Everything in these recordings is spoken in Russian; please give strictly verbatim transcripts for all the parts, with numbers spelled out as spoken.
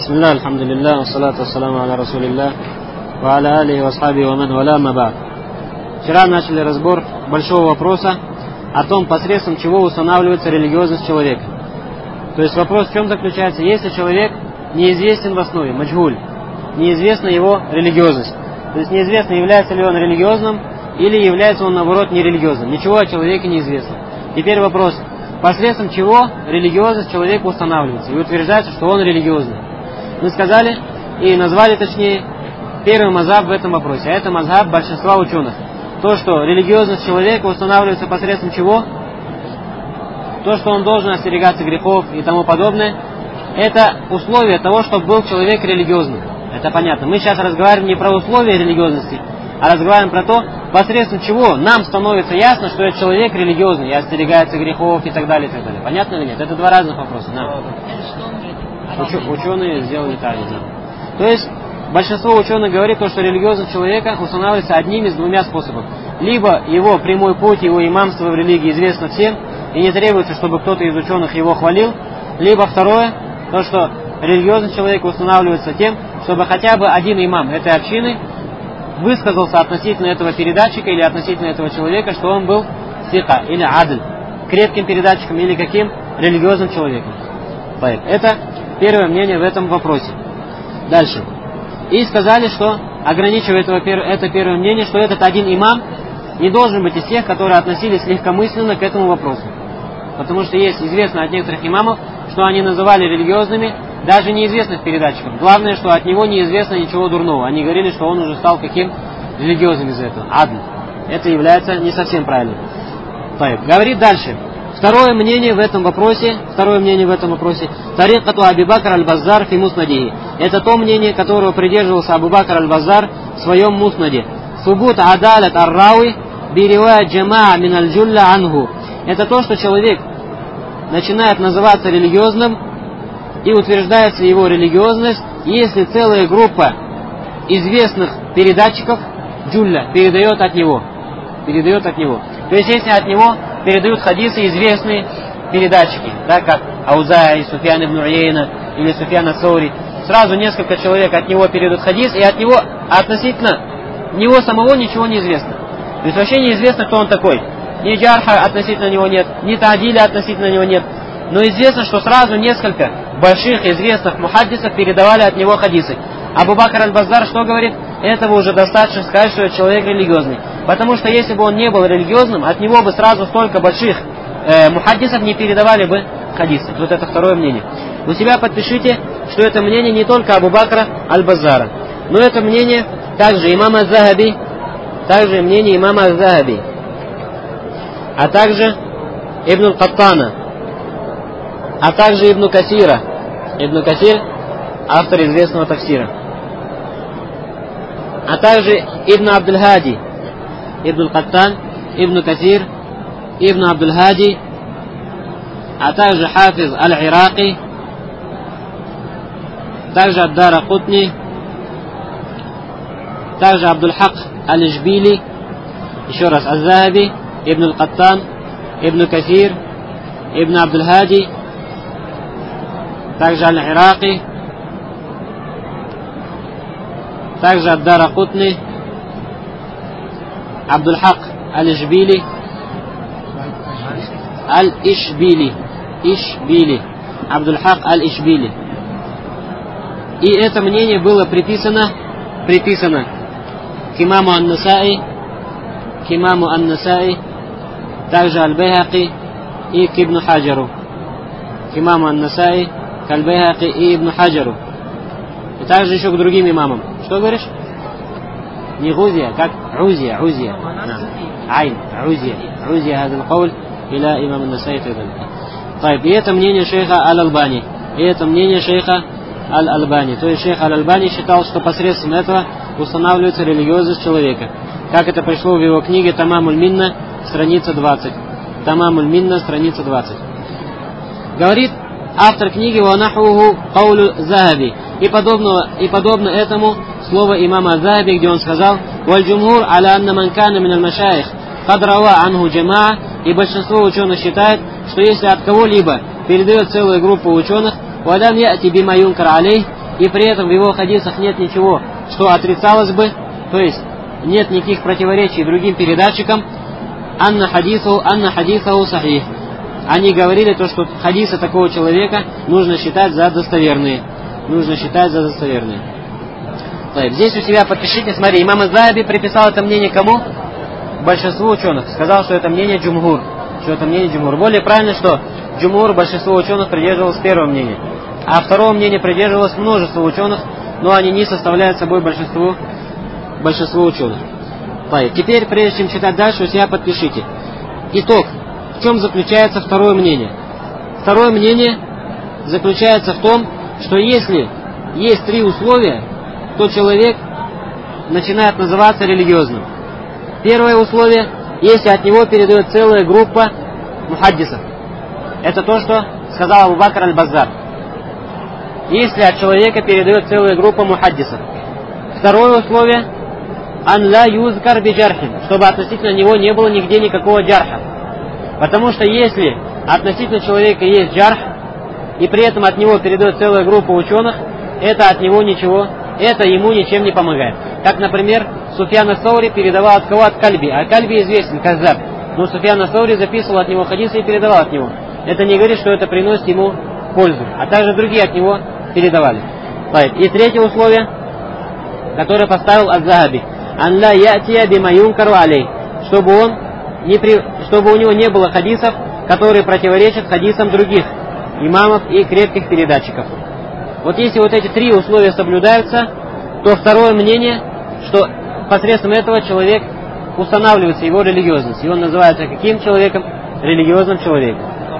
Бисмилля, альхамдулилля, ассалату ассаламу аля расулилля, ва аля алихи ва асхаби ва ман валя ма ба'д. Вчера начали разбор большого вопроса о том, посредством чего устанавливается религиозность человека. То есть вопрос в чем заключается? Если человек неизвестен в основе, маджгуль, неизвестна его религиозность. То есть неизвестно, является ли он религиозным или является он, наоборот, нерелигиозным. Ничего о человеке не известно. Теперь вопрос, посредством чего религиозность человека устанавливается и утверждается, что он религиозный. Мы сказали и назвали, точнее, первый мазхаб в этом вопросе, а это мазхаб большинства ученых. То, что религиозность человека устанавливается посредством чего? То, что он должен остерегаться грехов и тому подобное, это условие того, чтобы был человек религиозным. Это понятно. Мы сейчас разговариваем не про условия религиозности, а разговариваем про то, посредством чего нам становится ясно, что этот человек религиозный и остерегается грехов и так далее, и так далее. Понятно или нет? Это два разных вопроса. Да. Уч- ученые сделали так, да. То есть большинство ученых говорит, то, что религиозность человека устанавливается одним из двумя способов. Либо его прямой путь, его имамство в религии известно всем, и не требуется, чтобы кто-то из ученых его хвалил. Либо второе, то, что религиозность человека устанавливается тем, чтобы хотя бы один имам этой общины высказался относительно этого передатчика или относительно этого человека, что он был сика или адль, крепким передатчиком или каким религиозным человеком. Это первое мнение в этом вопросе. Дальше. И сказали, что, ограничивая это, это первое мнение, что этот один имам не должен быть из тех, которые относились легкомысленно к этому вопросу. Потому что есть известно от некоторых имамов, что они называли религиозными даже неизвестных передатчиков. Главное, что от него неизвестно ничего дурного. Они говорили, что он уже стал каким религиозным из этого. Адль. Это является не совсем правильным. Говорит дальше. Второе мнение в этом вопросе, второе мнение в этом вопросе, тарикату Аби Бакр аль-Баззар фи муснадихи. Это то мнение, которого придерживался Абу Бакр аль-Баззар в своем муснаде. Субут адалат ар-рауи биривая джамаа мин аль-джулля анху. Это то, что человек начинает называться религиозным и утверждается его религиозность, если целая группа известных передатчиков, джулля, передает от него. Передает от него. То есть, если от него передают хадисы известные передатчики, да, как Аузаи, Суфьян ибн Уейна или Суфьян ас-Саури, сразу несколько человек от него передают хадис, и от него относительно него самого ничего не известно. То есть вообще неизвестно, кто он такой. Ни джарха относительно него нет, ни та'диля относительно него нет. Но известно, что сразу несколько больших известных мухаддисов передавали от него хадисы. Абу Бакр аль-Баззар что говорит? Этого уже достаточно сказать, что это человек религиозный. Потому что если бы он не был религиозным, от него бы сразу столько больших э, мухаддисов не передавали бы хадисы. Вот это второе мнение. У себя подпишите, что это мнение не только Абу Бакра аль-Баззара, но это мнение также имама аз-Захаби, также мнение имама аз-Захаби, а также Ибн аль-Каттана, а также Ибн Касира. Ибн Касир, автор известного тафсира. А также Ибн Абдуль-Хади, Ибн аль-Каттан, Ибн Касир, Ибн Абдуль-Хади, а также Хафиз аль-Ираки, также Ад-Дара Кутни, также Абдуль-Хак аль-Ишбили, еще раз аз-Захаби, Ибн аль-Каттан, Ибн Касир, Ибн Абдуль-Хади, также аль-Ираки, также Ад-Дара Кутни, Абдуль-Хак аль-Ишбили, аль-Ишбили, Ишбили, Абдуль-Хак аль-Ишбили. И это мнение было приписано, приписано к имаму ан-Насаи, к имаму ан-Насаи, также аль-Байхаки и к Ибн Хаджару. К имаму ан-Насаи, к аль-Байхаки и Ибн Хаджару. И также еще к другим имамам. Что говоришь? Не Гузия, как Рузия, Рузия. Айн, Рузия. Рузия هذا القول إلى имам ан-Насаи. И это мнение шейха аль-Албани. И это мнение шейха аль-Албани. То есть шейх аль-Албани считал, что посредством этого устанавливается религиозность человека. Как это пришло в его книге Тамамуль Минна, страница двадцать. Тамамуль Минна, страница двадцать. Говорит автор книги «Ванахуху каулю Захаби». И подобно, и подобно этому слово имама Захаби, где он сказал «Валь-джумхур аля анна ман кана мин аль-машайх кад рава анху джамаа». И большинство ученых считает, что если от кого-либо передает целая группа ученых «Вадам яти бима юнкар алей», и при этом в его хадисах нет ничего, что отрицалось бы, то есть нет никаких противоречий другим передатчикам, анна хадису, анна хадисаху сахих. Они говорили то, что хадисы такого человека нужно считать за достоверные. Нужно считать за достоверные. Здесь у себя подпишите, смотри, имам Аз-Захаби приписал это мнение кому? Большинству ученых. Сказал, что это мнение джумхур. Что это мнение джумхур. Более правильно, что джумхур, большинство ученых придерживалось первого мнения. А второго мнения придерживалось множество ученых, но они не составляют собой большинство, большинство ученых. Теперь, прежде чем читать дальше, у себя подпишите. Итог. В чем заключается второе мнение? Второе мнение заключается в том, что если есть три условия, то человек начинает называться религиозным. Первое условие, если от него передает целая группа мухаддисов. Это то, что сказал Абу Бакр аль-Баззар. Если от человека передает целая группа мухаддисов. Второе условие, ан ла юзкар би джархин, чтобы относительно него не было нигде никакого джарха. Потому что если относительно человека есть джарх, и при этом от него передает целая группа ученых, это от него ничего, это ему ничем не помогает. Как, например, Суфьян ас-Саури передавал от кого? От Кальби. А Кальби известен, каззаб. Но Суфьян ас-Саури записывал от него хадисы и передавал от него. Это не говорит, что это приносит ему пользу. А также другие от него передавали. И третье условие, которое поставил Аз-Захаби. Ан ла ятия бима юнкару алей. Чтобы он не при... чтобы у него не было хадисов, которые противоречат хадисам других имамов и крепких передатчиков. Вот если вот эти три условия соблюдаются, то второе мнение, что посредством этого человек устанавливается его религиозность. И он называется каким человеком? Религиозным человеком.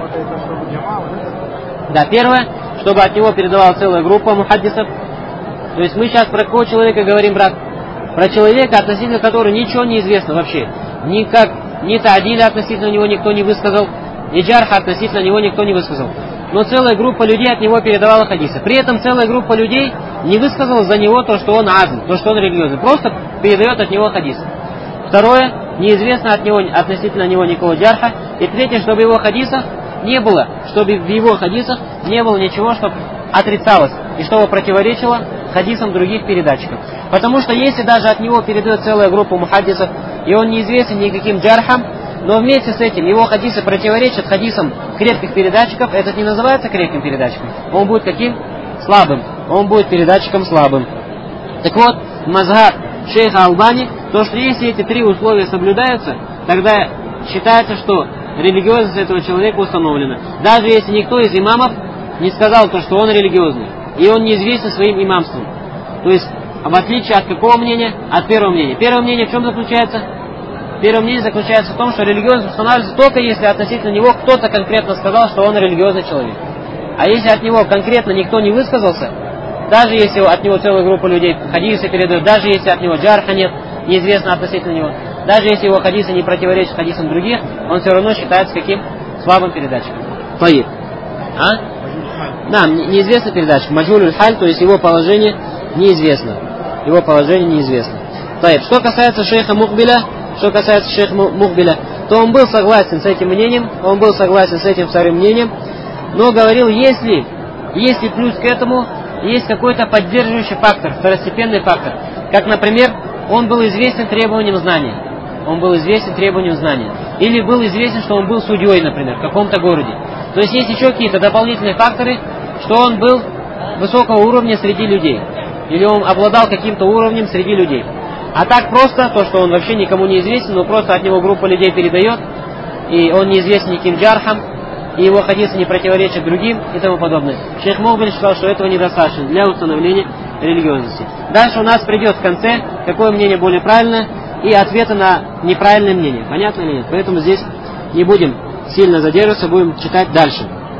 Да, первое, чтобы от него передавала целая группа мухаддисов. То есть мы сейчас про какого человека говорим, брат? Про человека, относительно которого ничего не известно вообще. Никак, ни та'диля относительно него никто не высказал, ни джарха относительно него никто не высказал. Но целая группа людей от него передавала хадисы. При этом целая группа людей не высказала за него то, что он азм, то, что он религиозный. Просто передает от него хадисы. Второе, неизвестно от него, относительно него никакого джарха. И третье, чтобы его хадисах не было, чтобы в его хадисах не было ничего, что отрицалось и чтобы противоречило хадисам других передатчиков. Потому что если даже от него передает целая группа мухаддисов, и он неизвестен никаким джархам, но вместе с этим его хадисы противоречат хадисам крепких передатчиков, это не называется крепким передатчиком. Он будет каким? Слабым. Он будет передатчиком слабым. Так вот, мазхаб шейха Албани, то, что если эти три условия соблюдаются, тогда считается, что религиозность этого человека установлена. Даже если никто из имамов не сказал то, что он религиозный, и он неизвестен своим имамством. То есть, в отличие от какого мнения? От первого мнения. Первое мнение в чем заключается? Первое мнение заключается в том, что религиозность устанавливается только если относительно него кто-то конкретно сказал, что он религиозный человек. А если от него конкретно никто не высказался, даже если от него целая группа людей хадисы передают, даже если от него джарха нет, неизвестно относительно него, даже если его хадисы не противоречат хадисам других, он все равно считается каким? Слабым передатчиком. Таиб. А? Да, неизвестный передатчик. Маджулюль халь, то есть его положение неизвестно. Его положение неизвестно. Таиб. Что касается шейха Мукбиля, что касается шейха Мукбиля, то он был согласен с этим мнением, он был согласен с этим вторым мнением, но говорил, если, если плюс к этому есть какой-то поддерживающий фактор, второстепенный фактор, как, например, он был известен требованием знания, он был известен требованием знания, или был известен, что он был судьей, например, в каком-то городе. То есть есть еще какие-то дополнительные факторы, что он был высокого уровня среди людей, или он обладал каким-то уровнем среди людей. А так просто, то, что он вообще никому не известен, но просто от него группа людей передает, и он неизвестен никаким джархам, и его хадисы не противоречат другим и тому подобное. Шейх Мукбиль считал, что этого недостаточно для установления религиозности. Дальше у нас придет в конце, какое мнение более правильное, и ответы на неправильное мнение. Понятно или нет? Поэтому здесь не будем сильно задерживаться, будем читать дальше.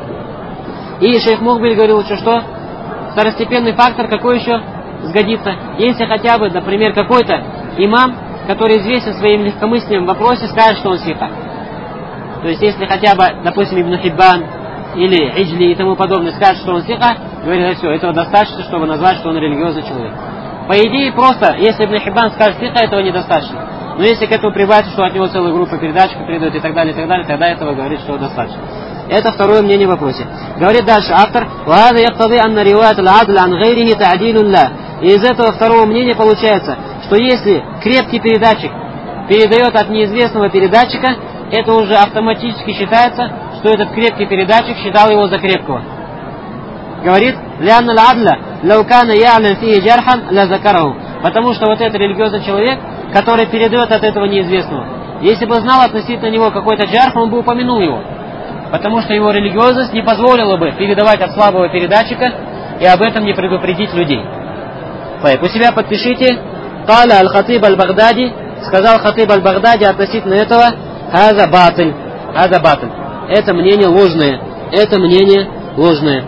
И шейх Мукбиль говорил еще, что второстепенный фактор какой еще сгодится? Если хотя бы, например, какой-то имам, который известен своим легкомыслием в вопросе, скажет, что он сиха. То есть, если хотя бы, допустим, Ибн Хиббан или Иджли и тому подобное скажет, что он сиха, говорит, все, этого достаточно, чтобы назвать, что он религиозный человек. По идее, просто, если Ибн Хиббан скажет сиха, этого недостаточно. Но если к этому прибавить, что от него целая группа передатчиков передает и так далее, и так далее, тогда этого говорит, что достаточно. Это второе мнение в вопросе. Говорит дальше автор: «Ва'ада яктады анна риваят аль-адл ан гайрихи та'дилун ла». И из этого второго мнения получается, что если крепкий передатчик передает от неизвестного передатчика, это уже автоматически считается, что этот крепкий передатчик считал его за крепкого. Говорит: «Лянна аль-адля лаукана я'лям фихи джархан ла закараху». Потому что вот этот религиозный человек, который передает от этого неизвестного, если бы знал относительно него какой-то джарх, он бы упомянул его. Потому что его религиозность не позволила бы передавать от слабого передатчика и об этом не предупредить людей. У себя подпишите: «Каля аль-Хатиб аль-Багдади», сказал Хатиб аль-Багдади относительно этого: «Хаза батль». Хаза батль. Это мнение ложное. Это мнение ложное.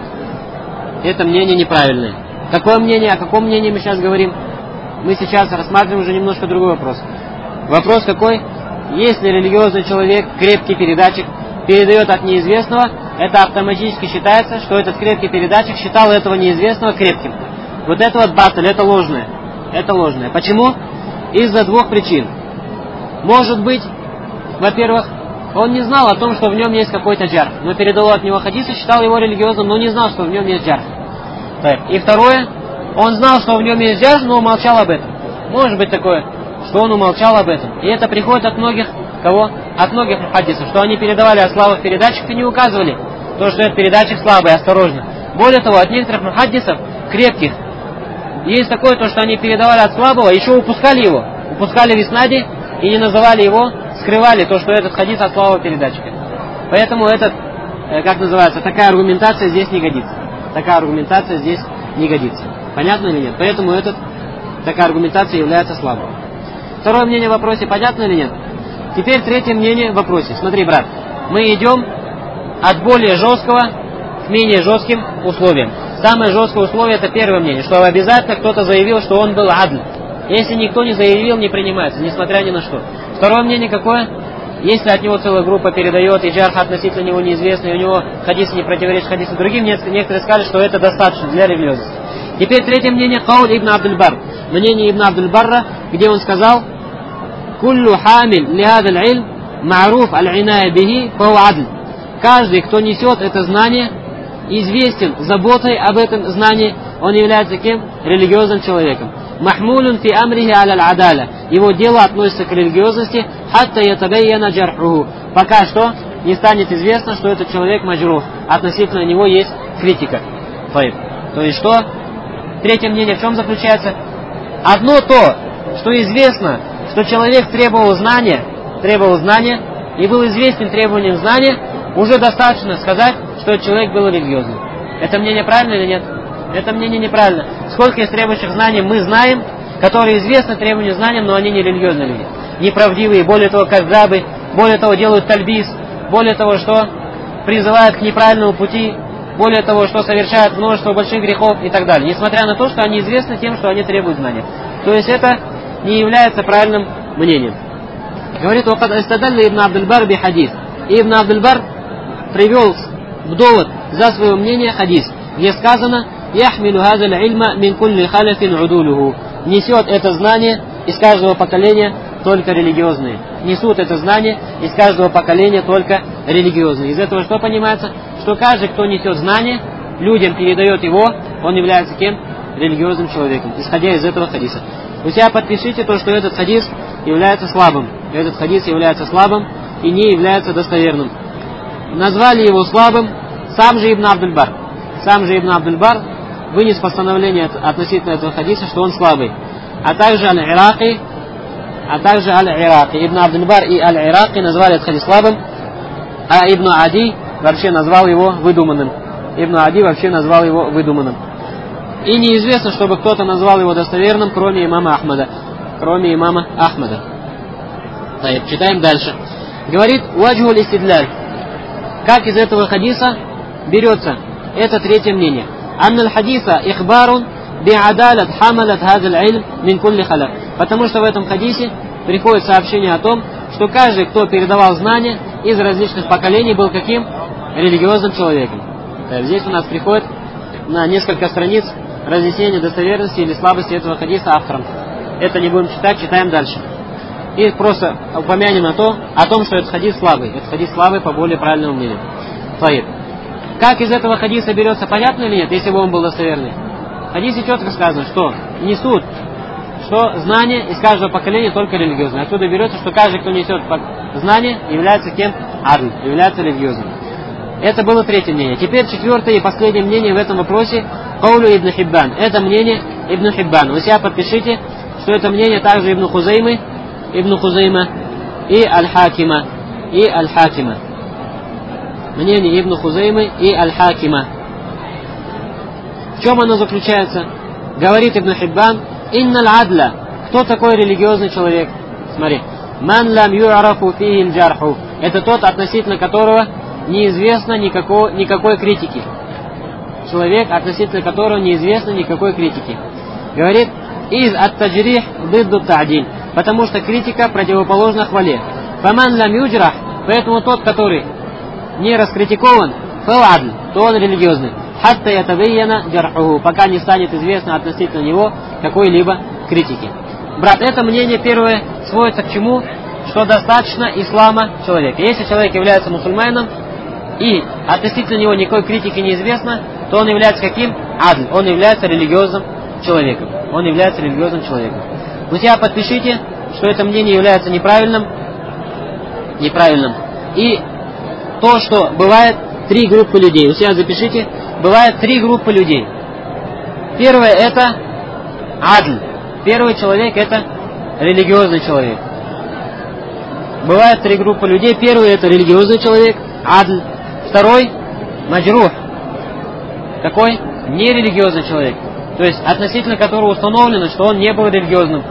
Это мнение неправильное. Какое мнение? О каком мнении мы сейчас говорим? Мы сейчас рассматриваем уже немножко другой вопрос. Вопрос какой? Если религиозный человек, крепкий передатчик, передает от неизвестного, это автоматически считается, что этот крепкий передатчик считал этого неизвестного крепким. Вот это вот батль, это ложное. Это ложное. Почему? Из-за двух причин. Может быть, во-первых, он не знал о том, что в нем есть какой-то джарх, но передал от него хадис и считал его религиозным, но не знал, что в нем есть джарх. И второе, он знал, что в нем есть джарх, но умолчал об этом. Может быть такое, что он умолчал об этом. И это приходит от многих, кого? От многих мухаддисов, что они передавали о слабых передатчиках и не указывали то, что этот передатчик слабый, осторожно. Более того, от некоторых мухаддисов, крепких, есть такое, то, что они передавали от слабого, еще упускали его. Упускали в иснаде и не называли его, скрывали то, что этот хадис от слабого передатчика. Поэтому этот, как называется, такая аргументация здесь не годится. Такая аргументация здесь не годится. Понятно или нет? Поэтому этот, такая аргументация является слабой. Второе мнение в вопросе понятно или нет? Теперь третье мнение в вопросе. Смотри, брат, мы идем от более жесткого к менее жестким условиям. Самое жесткое условие — это первое мнение, что обязательно кто-то заявил, что он был адль. Если никто не заявил, не принимается, несмотря ни на что. Второе мнение какое? Если от него целая группа передает, и джарх относительно него неизвестный, и у него хадис не противоречит хадису другим, некоторые скажут, что это достаточно для религиозности. Теперь третье мнение — Кауль ибн Абдуль-Бар. Мнение ибн Абдуль-Барра, где он сказал: «Куллю хамиль лихадаль ильм ма'руф аль-иная бихи фау адль». Каждый, кто несет это знание, известен заботой об этом знании, он является кем? Религиозным человеком. Махмулюн фи амрихи аляль адаля. Его дело относится к религиозности, хатта ятабайяна джархуху. Пока что не станет известно, что этот человек маджрух. Относительно него есть критика. То есть что? Третье мнение в чем заключается? Одно то, что известно, что человек требовал знания, требовал знания и был известен требованием знания, уже достаточно сказать, что этот человек был религиозным. Это мнение правильно или нет? Это мнение неправильно. Сколько из требующих знаний мы знаем, которые известны требованию знаниям, но они не религиозные люди. Неправдивые, более того, каздабы, более того, делают тальбис, более того, что призывают к неправильному пути, более того, что совершают множество больших грехов и так далее. Несмотря на то, что они известны тем, что они требуют знания. То есть это не является правильным мнением. Говорит: «Вакад истадалля ибн Абдуль-Бар би хадис». И ибн Абдуль-Бар привел в довод за свое мнение хадис, где сказано: «Яхмилу хазаль ильма мин кулли халафин удулуху». Несет это знание из каждого поколения только религиозные. Несут это знание из каждого поколения только религиозные. Из этого что понимается? Что каждый, кто несет знание, людям передает его, он является кем? Религиозным человеком, исходя из этого хадиса. У себя подпишите то, что этот хадис является слабым. Этот хадис является слабым и не является достоверным. Назвали его слабым сам же ибн Абдуль-Бар. Сам же ибн Абдуль-Бар вынес постановление относительно этого хадиса, что он слабый. А также Аль-Ираки, а также Аль-Ираки. Ибн Абдуль-Бар и Аль-Ираки назвали этот хадис слабым, а Ибн Ади вообще назвал его выдуманным. Ибн Ади вообще назвал его выдуманным. И неизвестно, чтобы кто-то назвал его достоверным, кроме имама Ахмада. Кроме имама Ахмада. Так, читаем дальше. Говорит: «Ваджхул истидляль». Как из этого хадиса берется это третье мнение? «Анналь хадиса ихбарун би'адалат хамалат хазаль ильм мин кулли халак». Потому что в этом хадисе приходит сообщение о том, что каждый, кто передавал знания из различных поколений, был каким? Религиозным человеком. Так, здесь у нас приходит на несколько страниц разъяснение достоверности или слабости этого хадиса автором. Это не будем читать, читаем дальше. И просто упомянем на то, о том, что этот хадис слабый. Этот хадис слабый по более правильному мнению. Таиб. Как из этого хадиса берется, понятно или нет, если бы он был достоверный? В хадисе четко сказано, что несут, что знание из каждого поколения только религиозное. Отсюда берется, что каждый, кто несет знание, является кем? Адль, является религиозным. Это было третье мнение. Теперь четвертое и последнее мнение в этом вопросе Каулю Ибн Хиббан. Это мнение Ибн Хиббан. Вы себя подпишите, что это мнение также Ибн Хузаймы, Ибн Хузайма и Аль-Хакима. И Аль-Хакима. Мнение Ибн Хузаймы и Аль-Хакима. В чем оно заключается? Говорит Ибн Хиббан: «Инналь адля». Кто такой религиозный человек? Смотри. «Ман лам ю'арафу фихи джарху». Это тот, относительно которого неизвестно никакого, никакой критики. Человек, относительно которого неизвестно никакой критики. Говорит: «Из ат-таджрих дидду та'диль». Потому что критика противоположна хвале. «Фаман лам юджрах». Поэтому тот, который не раскритикован, фал-адль, то он религиозный. «Хатта ятабайяна джархуху». Пока не станет известно относительно него какой-либо критики. Брат, это мнение первое сводится к чему? Что достаточно ислама человека. Если человек является мусульманином, и относительно него никакой критики неизвестно, то он является каким? Адль. Он является религиозным человеком. Он является религиозным человеком. Вы себя подпишите, что это мнение является неправильным. Неправильным. И то, что бывает три группы людей. Вы себя запишите. Бывает три группы людей. Первое это адль. Первый человек это религиозный человек. Бывает три группы людей. Первый это религиозный человек, адль. Второй маджрух. Какой? Нерелигиозный человек. То есть относительно которого установлено, что он не был религиозным.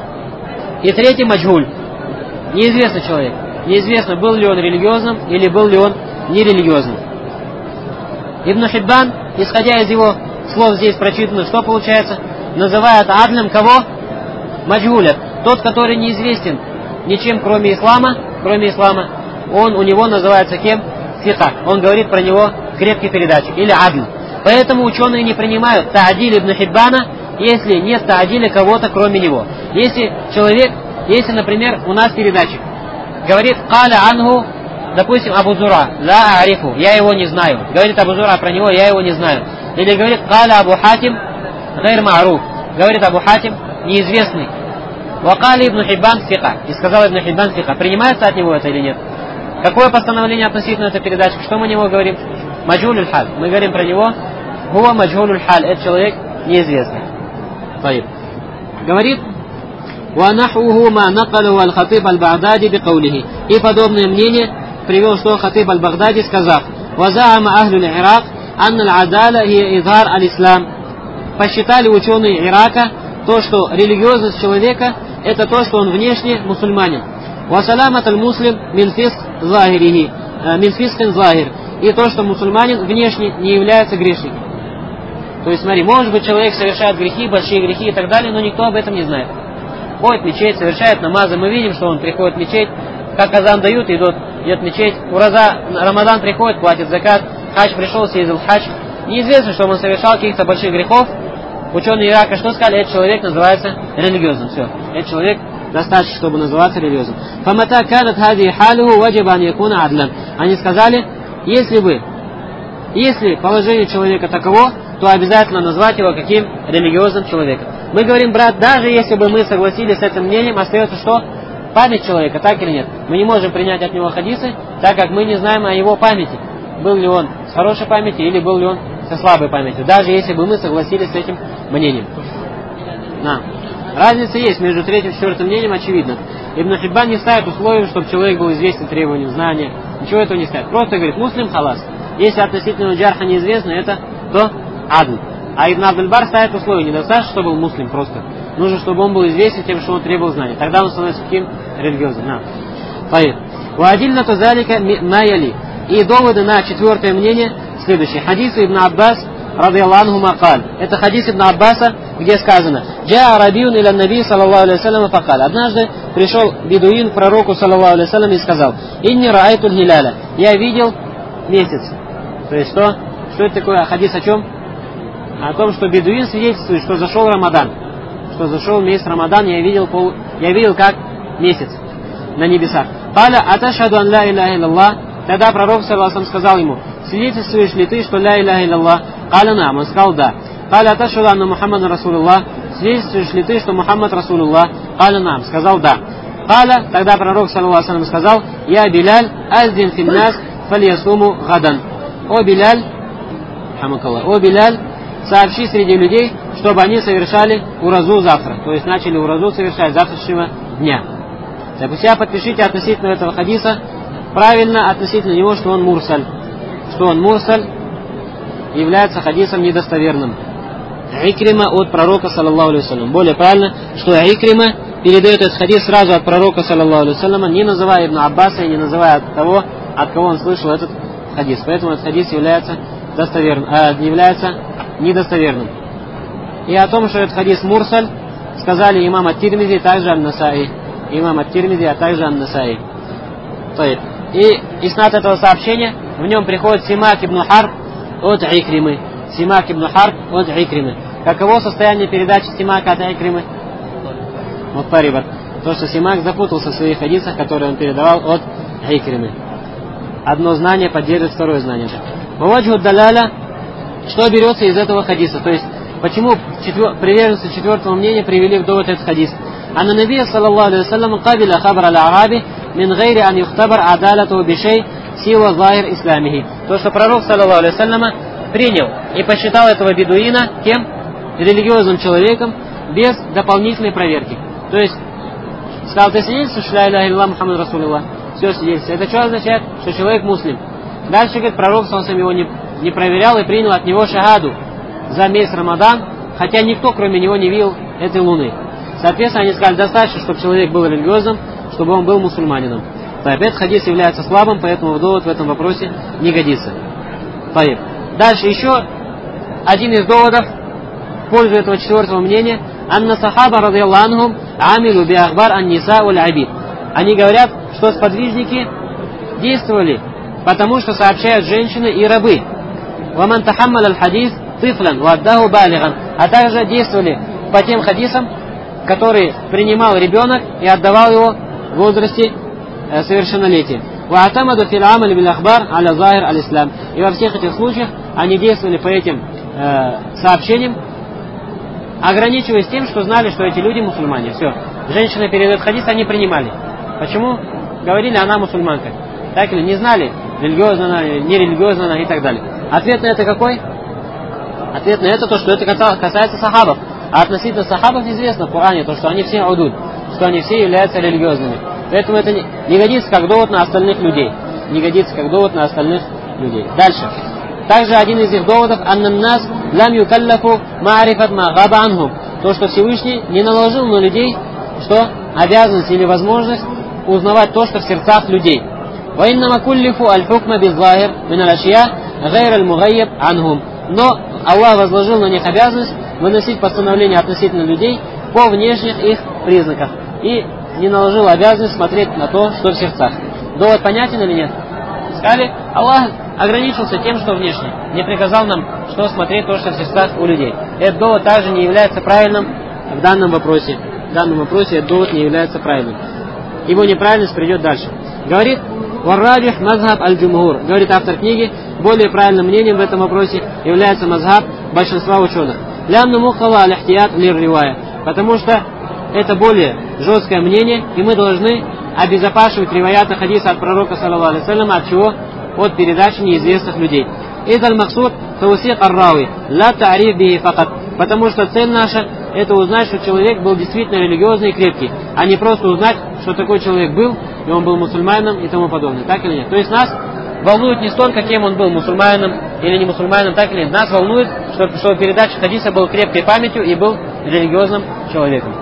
И третий маджхуль. Неизвестный человек. Неизвестно, был ли он религиозным или был ли он нерелигиозным. Ибн Хиббан, исходя из его слов здесь прочитано, что получается? Называет адлем кого? Маджхуля. Тот, который неизвестен ничем, кроме ислама, кроме ислама, он у него называется кем? Сиха. Он говорит про него крепкий передатчик. Или адль. Поэтому ученые не принимают та'адиль Ибн Хиббана, если нет та'адиля кого-то, кроме него. Если человек, если, например, у нас передатчик говорит «Каля анху», допустим, Абу Зура, «Ла арифу», я его не знаю. Говорит Абу Зура про него, я его не знаю. Или говорит «Каля Абу Хатим», «Гайр ма'руф», говорит Абу Хатим, неизвестный. «Вакали Ибн Хиббан сиха», и сказал Ибн Хиббан сиха. Принимается от него это или нет? Какое постановление относительно этой передачи? Что мы о него говорим? Маджхулюль халь. Мы говорим про него «Хуа маджхулюль халь». Это человек неизвестный. Таиб. Говорит «Ванахуху ма накалу аль-Хатиб аль-Багдади бикаулихи». И подобное мнение привел, что Хатиб аль-Багдади, сказав: «Вазаама ахлюль Ирак анна аль-адаля хия изхар аль-Ислам». Посчитали ученые Ирака то, что религиозность человека это то, что он внешне мусульманин. «Васаламат аль-муслим мин фиск захирихи», мин фискин захир. И то, что мусульманин внешне не является грешником. То есть, смотри, может быть, человек совершает грехи, большие грехи и так далее, но никто об этом не знает. Ходит в мечеть, совершает намазы, мы видим, что он приходит в мечеть, как азан дают, идут, идет в мечеть, ураза, Рамадан приходит, платит закат, хадж пришел, съездил в хадж. Неизвестно, что он совершал каких-то больших грехов. Ученые Ирака что сказали? Этот человек называется религиозным. Все, этот человек достаточно, чтобы называться религиозным. «Фамата канат хади халюху ваджиба ан якуна адлан». Они сказали, если бы, если положение человека таково, то обязательно назвать его каким? Религиозным человеком. Мы говорим, брат, даже если бы мы согласились с этим мнением, остается что? Память человека, так или нет? Мы не можем принять от него хадисы, так как мы не знаем о его памяти. Был ли он с хорошей памятью или был ли он со слабой памятью. Даже если бы мы согласились с этим мнением. На. Разница есть между третьим и четвертым мнением, очевидно. Ибн Хиббан не ставит условием, чтобы человек был известен требованиям знания. Ничего этого не ставит. Просто говорит, муслим халас. Если относительно джарха неизвестно, это то адль. А Ибн Абдуль-Бар ставит условие, недостаточно, чтобы был муслим просто. Нужно, чтобы он был известен тем, что он требовал знаний. Тогда он становится каким? Религиозным. На. Поехали. Ваадильна тазалика майяли. И доводы на четвертое мнение следующие. Хадис Ибн Аббас радийаллаху анху макаль. Это хадис Ибн Аббаса, где сказано: «Джа арабиюн иля наби саллаллаху алейхи вассалям факаль». Однажды пришел бедуин к пророку саллаллаху алейхи вассалям и сказал: «Инни раайтуль хиляля». Я видел месяц. То есть что? Что это такое? Хадис о чем? О том, что бедуин свидетельствует, что зашел Рамадан. Что зашел месяц Рамадан, я видел, пол... я видел как месяц на небесах. «Каля аташхаду ан ла иляха илляллах». Тогда пророк саллаллаху алейхи вассалям сказал ему: свидетельствуешь ли ты, что ля иляха илляллах? Каля нам, он сказал да. Каля ташхаду анна Мухаммадан Расулуллах, свидетельствуешь ли ты, что Мухаммад Расулуллах? Каля нам, сказал да. Каля, тогда пророк саллаллаху алейхи ва саллям сказал: я Биляль, аздин финнас фальясуму гадан. О Биляль, о Биляль, сообщи среди людей, чтобы они совершали уразу завтра. То есть начали уразу совершать завтрашнего дня. Друзья, подпишите относительно этого хадиса, правильно относительно него, что он мурсаль. Что он мурсаль является хадисом недостоверным. Икрима от пророка саллаллаху алейхи ва саллям. Более правильно, что Икрима передает этот хадис сразу от пророка саллаллаху алейхи ва салляма, не называя Ибн Аббаса и не называя от того, от кого он слышал этот хадис. Поэтому этот хадис является достоверным, а, является недостоверным. И о том, что этот хадис мурсаль, сказали имам ат-Тирмизи, также ан-Насаи. Имам ат-Тирмизи, а также ан-Насаи. И иснад этого сообщения, в нем приходит Симак ибн Харб от Икримы. Симак ибн Харб от Икримы. Каково состояние передачи Симака от Икримы? Вот парибат. То, что Симак запутался в своих хадисах, которые он передавал от Икримы. Одно знание поддерживает второе знание. Ваваджху даляля, что берется из этого хадиса? То есть, почему четвер... приверженцы четвертого мнения привели в довод этот хадис? Анна Набия саллаллаху алейхи ва саллям кабиля хабар аль-араби мин гайри ан юхтабар адалату бишей сила захир исламихи. То, что пророк саллаллаху алейхи ва саллям принял и посчитал этого бедуина кем? Религиозным человеком без дополнительной проверки. То есть, сказал, ты свидетельствуешь, ля иляха илляллах Мухаммад Расулуллах. Все свидетельство. Это что означает? Что человек муслим. Дальше, говорит, пророк сам его не, не проверял и принял от него шахаду за месяц Рамадан, хотя никто, кроме него, не видел этой луны. Соответственно, они сказали, достаточно, чтобы человек был религиозным, чтобы он был мусульманином. Этот хадис является слабым, поэтому довод в этом вопросе не годится. Дальше еще один из доводов в пользу этого четвертого мнения. Анна сахаба радийаллаху анхум амилу би ахбар ан-ниса валь абид. Они говорят, что сподвижники действовали потому, что сообщают женщины и рабы. Ваман тахаммал аль-хадис тифлан ваддаху балиган. А также действовали по тем хадисам, которые принимал ребенок и отдавал его в возрасте э, совершеннолетия. Ваатамаду фил амаль бил ахбар аля захир аль-ислам. И во всех этих случаях они действовали по этим э, сообщениям, ограничиваясь тем, что знали, что эти люди мусульмане. Все. Женщина передает хадис, они принимали. Почему? Говорили, она мусульманка. Так или не знали, религиозна она, нерелигиозна она и так далее. Ответ на это какой? Ответ на это то, что это касается сахабов. А относительно сахабов известно в Коране, то, что они все удуд, что они все являются религиозными. Поэтому это не, не годится как довод на остальных людей. Не годится как довод на остальных людей. Дальше. Также один из их доводов «Аннан-нас лам юкаллафу ма'рифат ма габа анхум». То, что Всевышний не наложил на людей, что обязанность или возможность узнавать то, что в сердцах людей. وإنما كلفوا الحكم بالظاهر من الأشياء غير المغيب عنهم. Но Аллах возложил на них обязанность выносить постановления относительно людей по внешних их признаках и не наложил обязанность смотреть на то, что в сердцах. Довод понятен или нет? Сказали, Аллах ограничился тем, что внешне, не приказал нам, что смотреть то, что в сердцах у людей. Этот довод также не является правильным в данном вопросе. В данном вопросе этот довод не является правильным. Его неправильность придет дальше. Говорит «Варраджих мазхаб аль-джумхур». Говорит автор книги, более правильным мнением в этом вопросе является мазхаб большинства ученых. «Лямну мухала аль-ахтият лир-ривая». Потому что это более жесткое мнение, и мы должны обезопасивать риваята хадиса от пророка саллаллаху алейхи ва саллям, от чего? От передачи неизвестных людей. «Идаль максуд таусик ар-рави, ла та'риф бихи факат». Потому что цель наша – это узнать, что человек был действительно религиозный и крепкий, а не просто узнать, что такой человек был, и он был мусульманином и тому подобное. Так или нет? То есть нас волнует не столько, кем он был, мусульманином или не мусульманином, так или нет. Нас волнует, чтобы, чтобы передача хадиса был крепкой памятью и был религиозным человеком.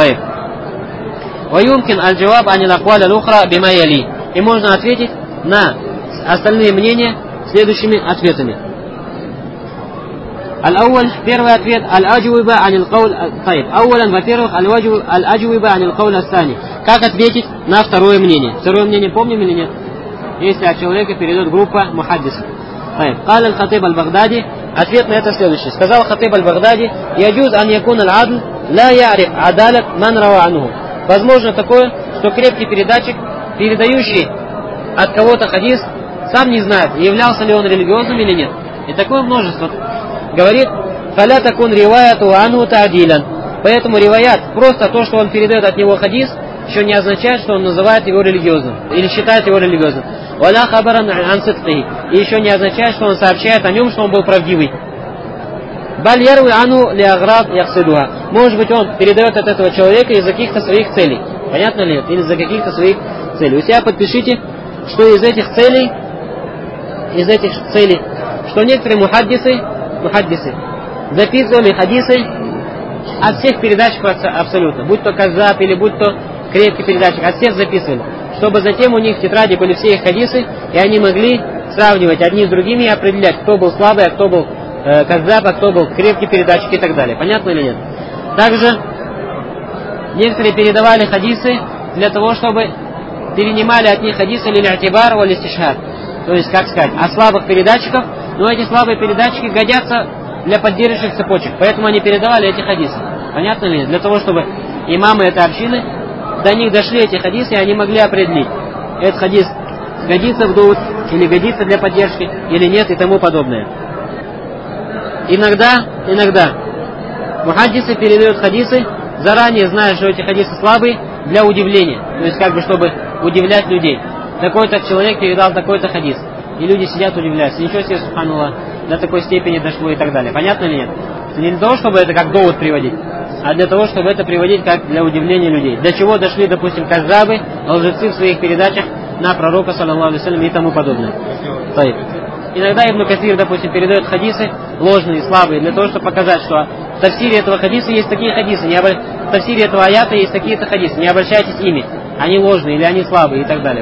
Ваюмкин аль-джаваб анил акваль аль-ухра бима яли. И можно ответить на остальные мнения следующими ответами. Аль-ауаль, первый ответ, аль-аджуиба анил каул, таиб. Ауалян, во-первых, аль-аджуиба анил каул астани. Как ответить на второе мнение? Второе мнение помним или нет? Если от человека перейдет группа мухаддисов. Таиб. Кал аль-хатиб аль-Багдади, ответ на это следующий. Сказал хатиб аль-Багдади, яджуз ан якун аль-адл, ла яриф адалат ман рава анху. Возможно такое, что крепкий передатчик, передающий от кого-то хадис, сам не знает, являлся ли он религиозным или нет. И такое множество. Говорит, «Фаля такун риваяту ану та'дилян». Поэтому риваят, просто то, что он передает от него хадис, еще не означает, что он называет его религиозным или считает его религиозным. «Валя хабаран ан сидқихи». И еще не означает, что он сообщает о нем, что он был правдивый. «Баль ярви ану лиаград яхсидуха». Может быть, он передает от этого человека из-за каких-то своих целей. Понятно ли? Или из-за каких-то своих целей. У себя подпишите, что из этих целей, из этих целей, что некоторые мухаддисы, мухаддисы записывали хадисы от всех передатчиков абсолютно. Будь то каззаб или будь то крепкий передатчик, от всех записывали. Чтобы затем у них в тетради были все их хадисы, и они могли сравнивать одни с другими и определять, кто был слабый, а кто был э, каззаб, а кто был крепкий передатчик и так далее. Понятно или нет? Также некоторые передавали хадисы для того, чтобы перенимали от них хадисы или атибар, или стишхад. То есть, как сказать, о слабых передатчиков, но эти слабые передатчики годятся для поддерживающих цепочек, поэтому они передавали эти хадисы. Понятно ли? Для того, чтобы имамы этой общины, до них дошли эти хадисы, и они могли определить, этот хадис годится в довод, или годится для поддержки, или нет, и тому подобное. Иногда, иногда мухаддисы передают хадисы, заранее зная, что эти хадисы слабые, для удивления. То есть, как бы, чтобы удивлять людей. Такой-то человек передал такой-то хадис. И люди сидят, удивляются. Ничего себе, субханаллах, до такой степени дошло и так далее. Понятно или нет? Не для того, чтобы это как довод приводить, а для того, чтобы это приводить как для удивления людей. До чего дошли, допустим, каззабы, лжецы в своих передачах на пророка, саллаллаху алейхи ва саллям, и тому подобное. Иногда Ибн Касир, допустим, передает хадисы ложные, слабые, для того, чтобы показать, что в тафсире этого хадиса есть такие хадисы, не обр... в тафсире этого аята есть такие-то хадисы, не обращайтесь ими, они ложные или они слабые и так далее.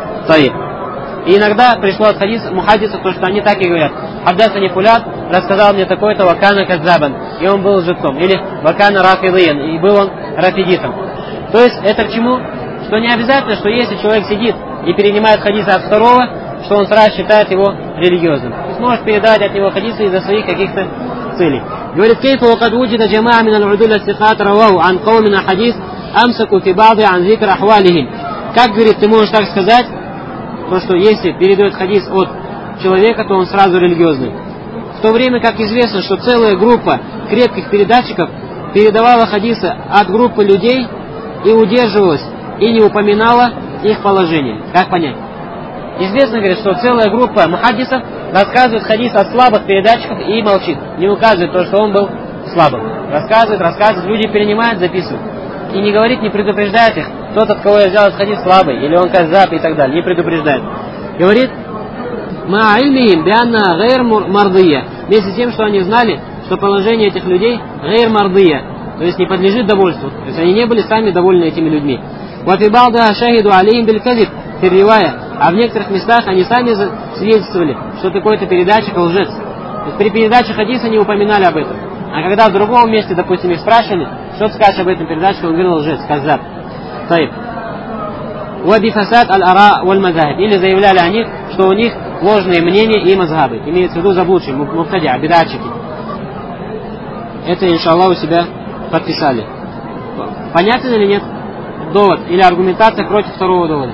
И иногда пришло от хадиса, мухаддисов, то, что они так и говорят. Хаддасани фулят рассказал мне такой-то вакана каззабан, и он был лжецом. Или вакана рафидиен, и был он рафидитом. То есть это к чему? Что не обязательно, что если человек сидит и перенимает хадисы от второго, что он сразу считает его религиозным. То есть может передавать от него хадисы из-за своих каких-то целей. Говорит, кейфа вакад уджида джамаа мин аль-удуль астихат равау ан каумина хадис амсаку фи ба'ди ан зикр ахвалихим. Как, говорит, ты можешь так сказать, то, что если передает хадис от человека, то он сразу религиозный. В то время как известно, что целая группа крепких передатчиков передавала хадисы от группы людей и удерживалась, и не упоминала их положение. Как понять? Известно, говорит, что целая группа мухаддисов рассказывает хадис от слабых передатчиков и молчит. Не указывает то, что он был слабым. Рассказывает, рассказывает, люди перенимают, записывают. И не говорит, не предупреждает их. Тот, от кого я взял этот хадис, слабый, или он каззаб и так далее. Не предупреждает. Говорит, ма'ильмихим бианна гайр мардия. Вместе с тем, что они знали, что положение этих людей гайр мардия. То есть не подлежит довольству. То есть они не были сами довольны этими людьми. Вафи ба'да шахиду алейхим биль казиб фирривая. А в некоторых местах они сами свидетельствовали, что такой-то передатчик лжец. То есть при передаче хадиса не упоминали об этом. А когда в другом месте, допустим, их спрашивали, что ты скажешь об этом передатчике, он говорил лжец, каззаб. Таиб. Ваби фасад аль-ара валь-мазахиб. Или заявляли о них, что у них ложные мнения и мазхабы. Имеется в виду заблудшие, муптадиа, бедатчики. Это, иншаллах, у себя подписали. Понятен или нет? Довод или аргументация против второго довода.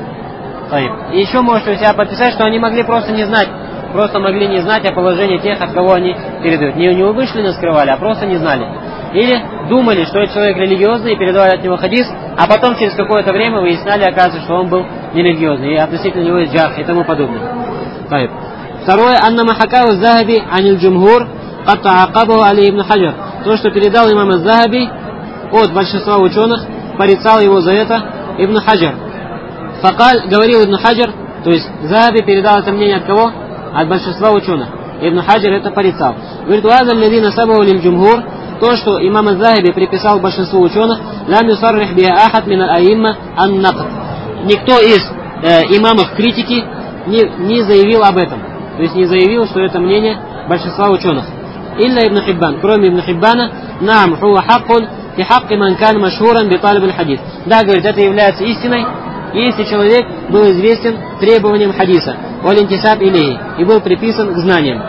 И еще можете у себя подписать, что они могли просто не знать, просто могли не знать о положении тех, от кого они передают. Не, не умышленно скрывали, а просто не знали. Или думали, что этот человек религиозный, и передавали от него хадис, а потом через какое-то время выясняли, оказывается, что он был нерелигиозный, и относительно него есть джарх и тому подобное. Второе, анна махакау захаби анил джумхур кад таакабаху али ибн хаджар. То, что передал имам аз-Захаби от большинства ученых, порицал его за это Ибн Хаджар. Факаль, говорил Ибн Хаджар, то есть Захаби передал это мнение от кого? От большинства ученых. Ибн Хаджар это порицал. Говорит, уазаль лазина сабаху лиль джумхур, то, что имам аз-Захаби приписал большинству ученых, лам юсаррих биа ахад мин аль-аимма ан-нақд. Никто из э, имамов критики не, не заявил об этом. То есть не заявил, что это мнение большинства ученых. Илля Ибн Хиббан, кроме Ибн Хиббана, нам хуа хаккун фи хакки ман кан машхуран би талиб аль-хадис. Да, говорит, это является истиной, если человек был известен требованием хадиса, валинтисаб илейхи, и был приписан к знаниям.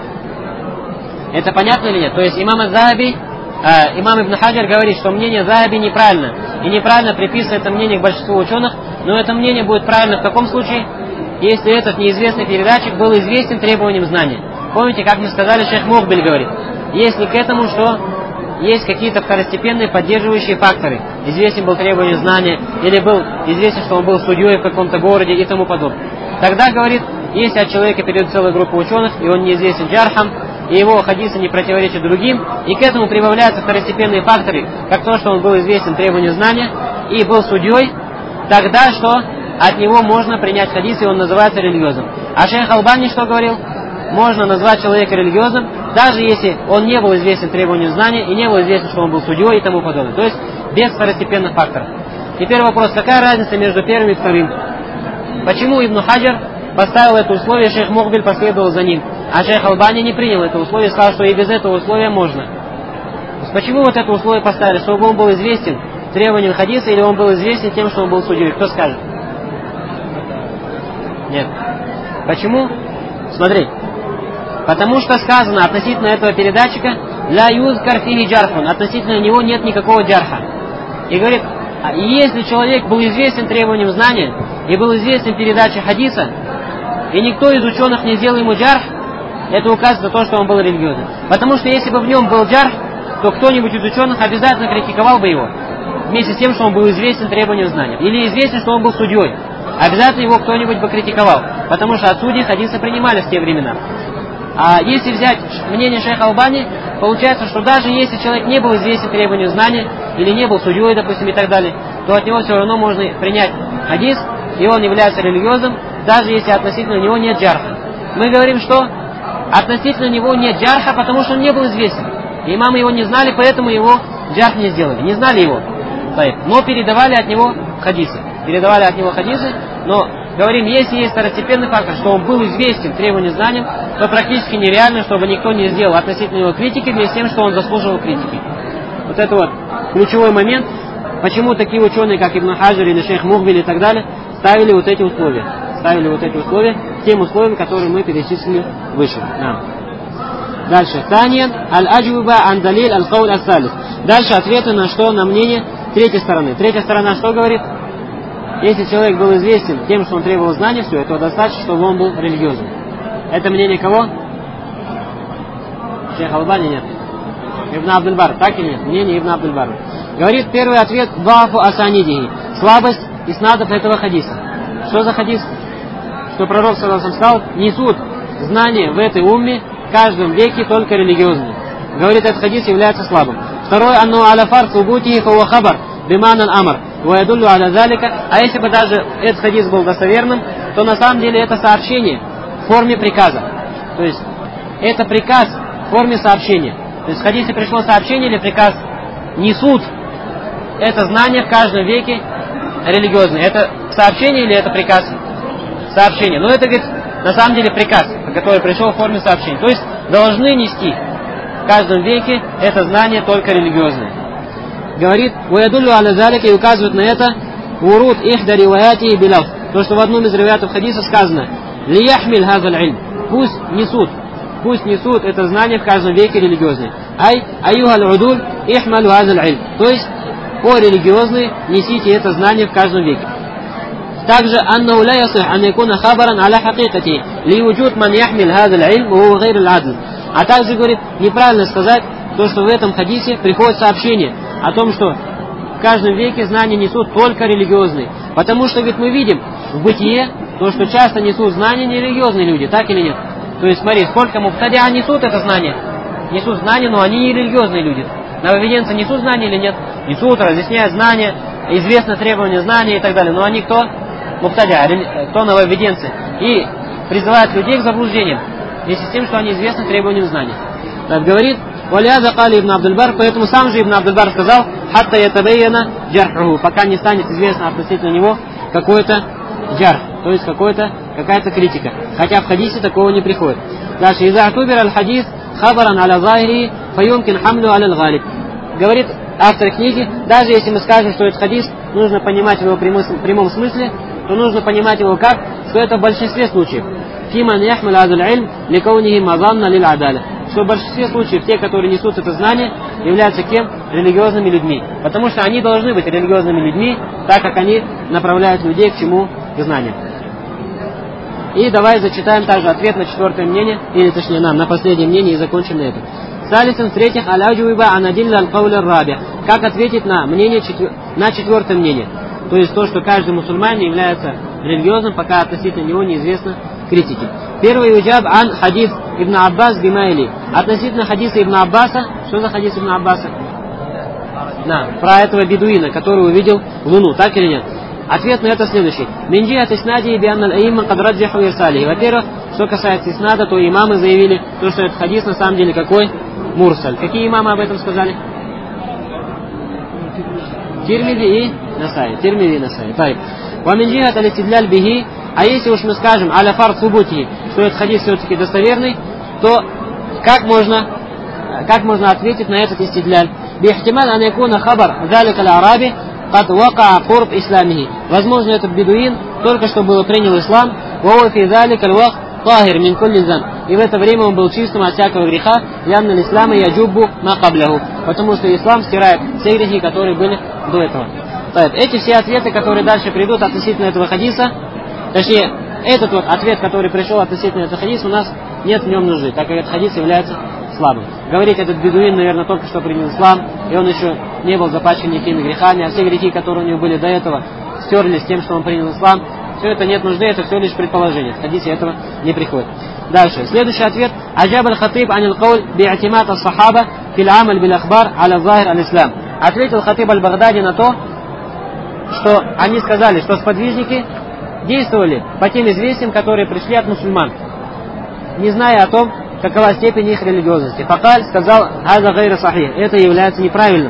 Это понятно или нет? То есть имам аз-Захаби, э, имам Ибн Хаджар говорит, что мнение Захаби неправильно, и неправильно приписывает это мнение к большинству ученых, но это мнение будет правильно в каком случае? если этот неизвестный передатчик был известен требованием знания. Помните, как мы сказали, шейх Мухбиль говорит, если к этому, что есть какие-то второстепенные поддерживающие факторы, известен был требование знания, или был известен, что он был судьей в каком-то городе и тому подобное. Тогда, говорит, если от человека перейдет целая группа ученых, и он неизвестен джархам, и его хадисы не противоречат другим, и к этому прибавляются второстепенные факторы, как то, что он был известен требованию знания и был судьей, тогда что от него можно принять хадис, и он называется религиозным. А шейх Албани что говорил? Можно назвать человека религиозным, даже если он не был известен требованию знания и не был известен, что он был судьей и тому подобное. То есть без второстепенных факторов. Теперь вопрос, какая разница между первым и вторым? Почему Ибн Хаджар поставил это условие, шейх Мухбиль последовал за ним, а шейх Албани не принял это условие, сказал, что и без этого условия можно? То есть почему вот это условие поставили, чтобы он был известен требованием хадиса, или он был известен тем, что он был судьей? Кто скажет? Нет. Почему? Смотри. Потому что сказано относительно этого передатчика «Ля юзкар фихи джархун», относительно него нет никакого джарха. И говорит, если человек был известен требованием знания и был известен передачей хадиса, и никто из ученых не сделал ему джарх, это указывает на то, что он был религиозным. Потому что если бы в нем был джарх, то кто-нибудь из ученых обязательно критиковал бы его, вместе с тем, что он был известен требованием знания. Или известен, что он был судьей. Обязательно его кто-нибудь бы критиковал, потому что от судей хадисы принимались в те времена. А если взять мнение шейха Албани, получается, что даже если человек не был известен требованию знания, или не был судьей, допустим, и так далее, то от него все равно можно принять хадис, и он является религиозным, даже если относительно него нет джарха. Мы говорим, что относительно него нет джарха, потому что он не был известен. И имамы его не знали, поэтому его джарх не сделали. Не знали его, но передавали от него хадисы. Передавали от него хадисы, но говорим, если есть второстепенный фактор, что он был известен требованию знаниям, то практически нереально, чтобы никто не сделал относительно его критики, вместе с тем, что он заслуживал критики. Вот это вот ключевой момент, почему такие ученые, как Ибн Хаджар или шейх Мухбиль и так далее, ставили вот эти условия. Ставили вот эти условия, тем условиям, которые мы перечислили выше. Да. Дальше. Таньян аль-аджуба ан-далиль аль-кауль ас-салис. Дальше ответы на что? На мнение третьей стороны. Третья сторона что говорит? Если человек был известен тем, что он требовал знания, все, этого достаточно, чтобы он был религиозным. Это мнение кого? Шейх Албани нет. Ибн Абдуль-Бар, так или нет? Мнение Ибн Абдуль-Бар. Говорит первый ответ дафу асанидихи. Слабость иснадов этого хадиса. Что за хадис? Что пророк саллаллаху алейхи ва саллям сказал, несут знания в этой умме в каждом веке только религиозные. Говорит, этот хадис является слабым. Второй, анну аляфар субутихи фауа хабар биманан амар. А если бы даже этот хадис был достоверным, то на самом деле это сообщение в форме приказа. То есть это приказ в форме сообщения. То есть в хадисе пришло сообщение или приказ? Несут это знание в каждом веке религиозное. Это сообщение или это приказ? Сообщение. Но это, говорит, на самом деле приказ, который пришел в форме сообщения. То есть должны нести в каждом веке это знание только религиозное. Говорит, «Уядулю аля залика», и указывает на это «Уруд ихда риваяти билав». То, что в одном из риваятов хадиса сказано «Лияхмиль хазаль ильм». Пусть несут, пусть несут это знание в каждом веке религиозное. Ай, аюхаль удуль ихмалю хазаль ильм. То есть, о религиозные, несите это знание в каждом веке. Также «Аннау ла ясих ан якуна хабаран аля хакикати лиуджуд ман яхмиль хазаль ильм ва гайр аль-адл». А также, говорит, неправильно сказать то, что в этом хадисе приходит сообщение о том, что в каждом веке знания несут только религиозные. Потому что ведь мы видим в бытие то, что часто несут знания нерелигиозные люди, так или нет? То есть смотри, сколько муфтадиа несут это знание. Несут знания, но они не религиозные люди. Нововведенцы несут знания или нет? Несут, разъясняют знания, известно требования знания и так далее. Но они кто? Муфтадиа, кто нововведенцы. И призывают людей к заблуждениям, вместе с тем, что они известны требованиям знания. Так говорит, «Валяза кали Ибн Абдуль-Бар», поэтому сам же Ибн Абдуль-Бар сказал, «Хатта ятабайяна джархуху», пока не станет известно относительно него какой-то джарх, то есть какой-то, какая-то критика. Хотя в хадисе такого не приходит. Дальше, «Иза атубир аль-хадис хабаран аля захири фаюмкин хамлю аля аль-галиб». Говорит автор книги, даже если мы скажем, что этот хадис нужно понимать в его прямом смысле, то нужно понимать его как, что это в большинстве случаев. «Фиман яхмаль азаль ильм ликаунихи мазанна лиль адаля». Что в большинстве случаев те, которые несут это знание, являются кем? Религиозными людьми. Потому что они должны быть религиозными людьми, так как они направляют людей к чему? К знанию. И давай зачитаем также ответ на четвертое мнение, или точнее нам, на последнее мнение, и закончим на этом. Салисан, в-третьих, аляджуиба анадилля аль-кауля раби. Как ответить на мнение, на четвертое мнение? То есть то, что каждый мусульманин является религиозным, пока относительно него неизвестно критики. Первый уджаб ан хадис ибн Аббас бимайли. Относительно хадиса ибн Аббаса. Что за хадис ибн Аббаса? Да, про этого бедуина, который увидел луну, так или нет? Ответ на это следующий. Минджи от иснади бианналь аимма кадраджиху ирсали. Во-первых, что касается иснада, то имамы заявили, то, что этот хадис на самом деле какой? Мурсаль. Какие имамы об этом сказали? Тирмизи и Насаи. Тирмизи и Насаи. Так. Ваминджи от алистидляль бихи. А если уж мы скажем аля фард субути, что этот хадис все-таки достоверный, то как можно, как можно ответить на этот истидляль? Бихтималь ан якуна хабар залик аль-араби кад вака курб исламихи. Возможно, этот бедуин только что был принял ислам, ва фи залик аль-вах тахир мин кулли зан. И в это время он был чистым от всякого греха, лянна ислама яджуббу ма кабляху. Потому что ислам стирает все грехи, которые были до этого. Так, эти все ответы, которые дальше придут относительно этого хадиса, точнее, этот вот ответ, который пришел относительно этого хадиса, у нас нет в нем нужды, так как этот хадис является слабым. Говорить, этот бедуин, наверное, только что принял ислам, и он еще не был запачкан никакими грехами, а все грехи, которые у него были до этого, стерлись тем, что он принял ислам. Все это нет нужды, это все лишь предположение. В хадисе этого не приходит. Дальше. Следующий ответ. Аджаб аль-Хатиб анил кауль би'атимат ас-сахаба фил амаль бил ахбар аля захир аль-ислам. Ответил Хатиб аль-Багдади на то, что они сказали, что сподвижники действовали по тем известиям, которые пришли от мусульман, не зная о том, какова степень их религиозности. Факаль сказал, «Аза гайра сахих», это является неправильным.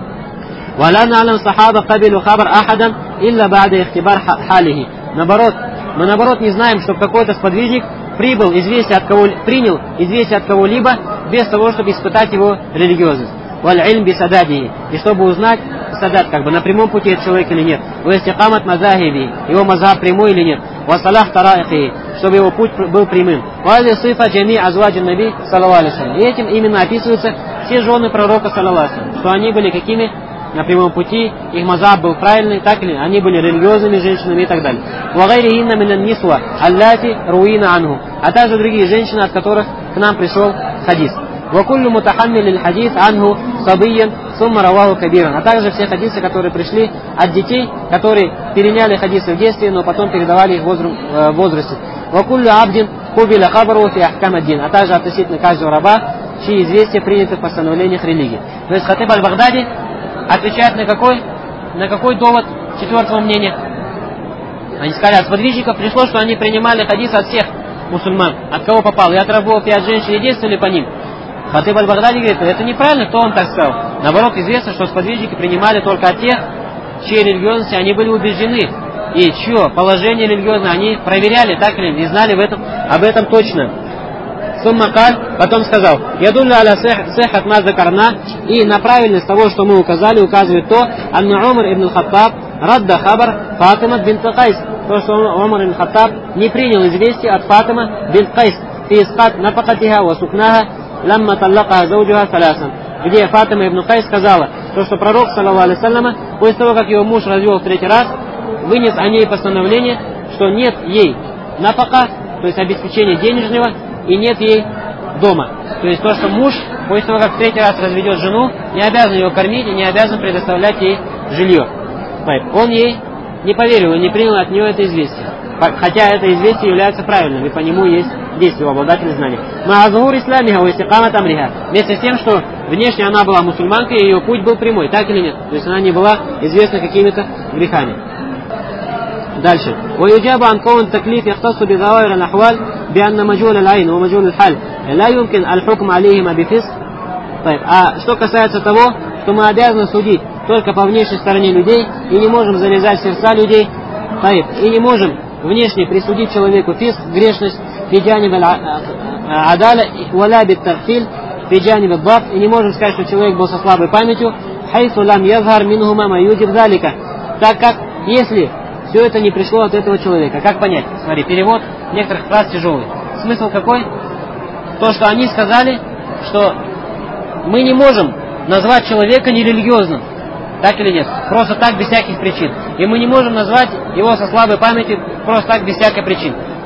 «Валя на'алам сахаба кабилу хабар ахадан илля ба'да ихтибар халихи». Наоборот, мы наоборот не знаем, что какой-то сподвижник прибыл известие от кого, принял известие от кого-либо без того, чтобы испытать его религиозность. «Валь ильм би сададихи», и чтобы узнать садат, как бы на прямом пути этот человек или нет. «Ва истикамат мазахиби», его мазхаб прямой или нет. «Ва салах тараихи», чтобы его путь был прямым. «Вали сифа джами азваджин наби саллаллаху алейхи ва саллям». И этим именно описываются все жены пророка саллаллаху алейхи ва саллям, что они были какими? На прямом пути, их мазхаб был правильный, так ли? Они были религиозными женщинами и так далее. «Вагайрихинна минан нисва аллати руина анху», а также другие женщины, от которых к нам пришел хадис. «Вакуллю мутахаммилил хадис анху сабиян сумма раваху кабиран», а также все хадисы, которые пришли от детей, которые переняли хадисы в детстве, но потом передавали их в возрасте. «Вакуллю абдин кубиля хабару фи ахкам ад-дин», а также относительно каждого раба, чьи известия приняты в постановлениях религии. То есть Хатиб аль-Багдади отвечает на какой, на какой довод четвертого мнения? Они сказали, от сподвижников пришло, что они принимали хадис от всех мусульман, от кого попал, и от рабов, и от женщин, и действовали по ним. Хатиб аль-Багдади говорит, это неправильно, кто он так сказал? Наоборот, известно, что сподвижники принимали только от тех, чьей религиозности они были убеждены, и чье положение религиозное они проверяли, так или не знали в этом, об этом точно. Суммакаль потом сказал, ядулля аля сихат ма закарна, и на правильность того, что мы указали, указывает то, анна Умар ибн Хаттаб радда хабар Фатима бинт Кайс, то, что Умар ибн Хаттаб не принял известие от Фатима бинт Кайс, фи искат нафакатиха ва сукнаха ламма таллакаха зауджуха салясан, где Фатима ибн Кайс сказала, то, что пророк, саллаллаху алейхи ва саллям, после того, как его муж развел в третий раз, вынес о ней постановление, что нет ей нафака, то есть обеспечения денежного, и нет ей дома. То есть то, что муж, после того, как в третий раз разведет жену, не обязан ее кормить и не обязан предоставлять ей жилье. Он ей не поверил и не принял от нее это известие. Хотя это известие является правильным, и по нему есть действие у обладателя знаний. Маазур исламиха ва истикамат амриха. Вместе с тем, что внешне она была мусульманкой, и ее путь был прямой, так или нет? То есть она не была известна какими-то грехами. Дальше. ويجاب عن كون التكليف يختص بظواهر الأحوال بأن مجهول العين ومجهول الحال لا يمكن الحكم عليهما بفسق. طيب. А что касается того, что мы обязаны судить только по внешней стороне людей и не можем залезать в сердца людей, طيب, и не можем внешне присудить человеку фиск, грешность, في جانب العدالة ولا بالتغفيل في جانب الضعف, и не можем сказать, что человек был со слабой памятью, حيث لم يظهر منهما ما يوجب ذلك, так как если все это не пришло от этого человека. Как понять? Смотри, перевод некоторых фраз тяжелый. Смысл какой? То, что они сказали, что мы не можем назвать человека нерелигиозным. Так или нет? Просто так, без всяких причин. И мы не можем назвать его со слабой памятью просто так, без всяких причин.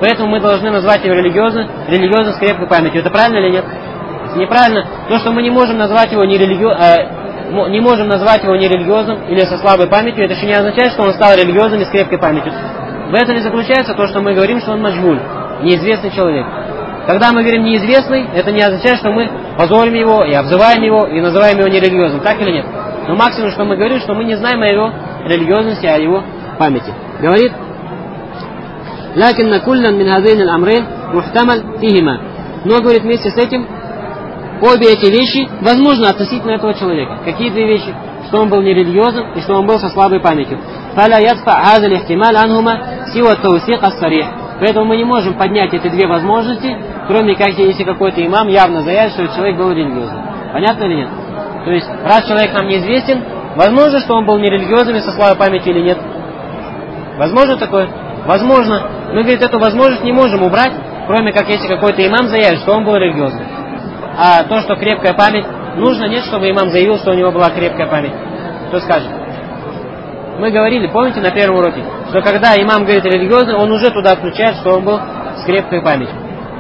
поэтому мы должны назвать его религиозным, религиозным с крепкой памятью. Это правильно или нет? Неправильно. То, что мы не можем назвать его нерелиги... э, не можем назвать его нерелигиозным или со слабой памятью, это еще не означает, что он стал религиозным и с крепкой памятью. В этом и заключается то, что мы говорим, что он маджгуль, неизвестный человек. Когда мы говорим неизвестный, это не означает, что мы позорим его и обзываем его и называем его нерелигиозным. Так или нет? Но максимум, что мы говорим, что мы не знаем о его религиозности, о его памяти. Говорит: «Лакинна куллан мин хазайн аль-амрайн мухтамаль фихима». Но, говорит, вместе с этим, обе эти вещи возможны относительно этого человека. Какие две вещи? Что он был нерелигиозным и что он был со слабой памятью. «Фаля ядфа хаза лихтималь анхума сива таусик ас-сарих». Поэтому мы не можем поднять эти две возможности, кроме как если какой-то имам явно заявит, что этот человек был религиозным. Понятно или нет? То есть, раз человек нам неизвестен, возможно, что он был нерелигиозным и со слабой памятью или нет? Возможно такое? Возможно. Мы, говорит, эту возможность не можем убрать, кроме как если какой-то имам заявит, что он был религиозным. А то, что крепкая память, нужно нет, чтобы имам заявил, что у него была крепкая память. Кто скажет? Мы говорили, помните, на первом уроке, что когда имам говорит религиозный, он уже туда включает, что он был с крепкой памятью.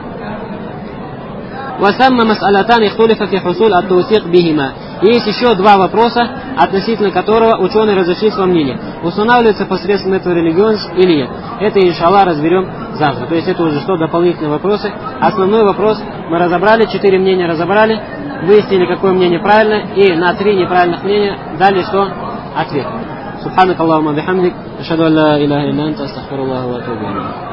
Есть еще два вопроса, относительно которого ученые разошлись во мнениях. Устанавливается посредством этого религиозность или нет. Это, иншаллах, разберем завтра. То есть это уже что, дополнительные вопросы. Основной вопрос мы разобрали, четыре мнения разобрали, выяснили, какое мнение правильное, и на три неправильных мнения дали что? Ответ. Субханак Аллахумма бихамдик, ашхаду ан ла иляха илля анта, астагфируллаха ва атубу илейх.